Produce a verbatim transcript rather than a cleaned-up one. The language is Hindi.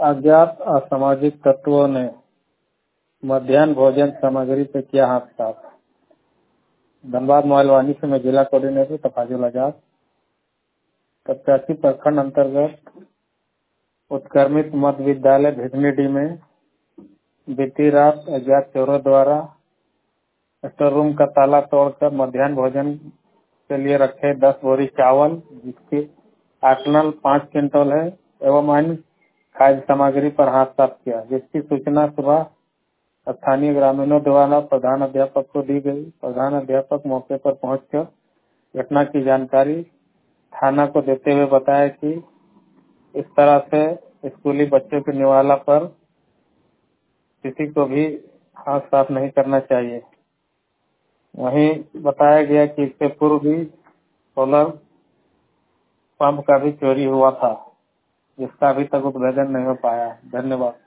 अज्ञात असामाजिक तत्वों ने मध्याह्न भोजन सामग्री पे किया हाथ साफ। धनबाद मोहलवानी से मैं जिला कोऑर्डिनेटर तफाजुल आजाद। पचासी प्रखंड अंतर्गत उत्क्रमित मध्य विद्यालय भिकनीडी में बीती रात अज्ञात चोरों द्वारा स्टोर रूम का ताला तोड़कर मध्याह्न भोजन के लिए रखे दस बोरी चावल, जिसकी आकलन पाँच क्विंटल है, एवं अन्य खाद्य सामग्री पर हाथ साफ किया, जिसकी सूचना सुबह स्थानीय ग्रामीणों द्वारा प्रधान अध्यापक को दी गई। प्रधान अध्यापक मौके पर पहुंचकर घटना की जानकारी थाना को देते हुए बताया कि इस तरह से स्कूली बच्चों के निवाला पर किसी को भी हाथ साफ नहीं करना चाहिए। वहीं बताया गया कि इससे पूर्व भी सोलर पंप का भी चोरी हुआ था, जिसका अभी तक उद्भेदन नहीं हो पाया। धन्यवाद।